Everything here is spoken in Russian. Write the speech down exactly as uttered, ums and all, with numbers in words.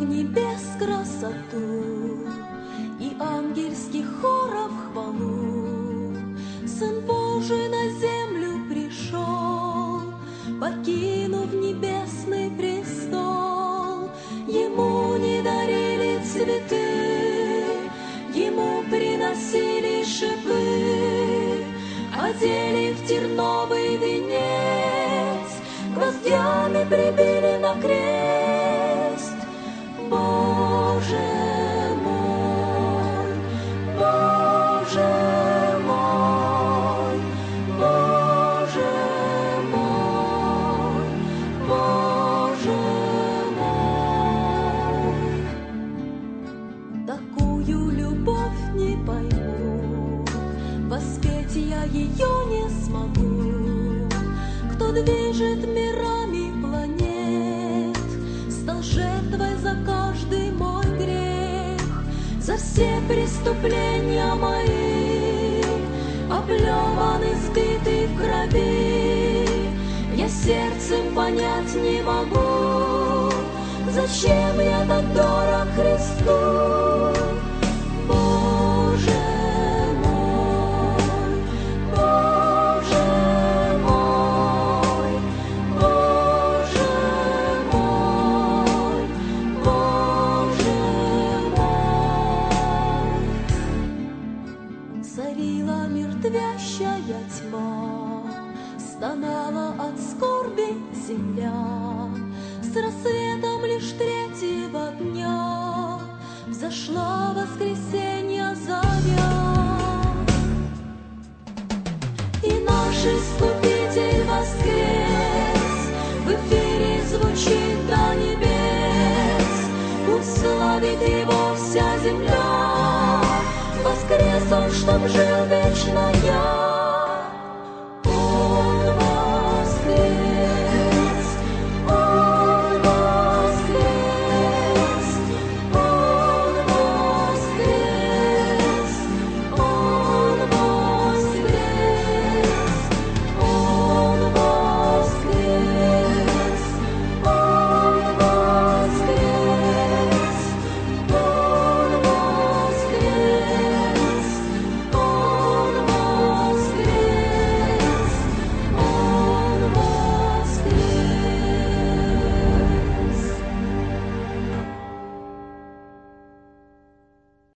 небес красоту и ангельских хоров хвалу. Сын Божий на землю пришел, покинув небесный престол. Ему не дарили цветы, ему приносили шипы, одели в терновый венец, гвоздями прибили на крест. Боже мой, Боже мой, Боже мой, Боже мой. Такую любовь не пойму, воспеть я ее не смогу. Кто движет мирами планет, стал жертвой за каждый мой грех, за все преступления мои, облеван, избитый в крови. Я сердцем понять не могу, зачем я так дорог Христу. Боже мой, Боже мой, Боже мой, Боже мой. Царила мертвящая тьма, стонала от скорби земля. С рассветом лишь третьего дня взошла воскресенья заря. И наш Искупитель воскрес, в эфире звучит до небес. Пусть славит Его вся земля. Воскрес Он, чтоб жил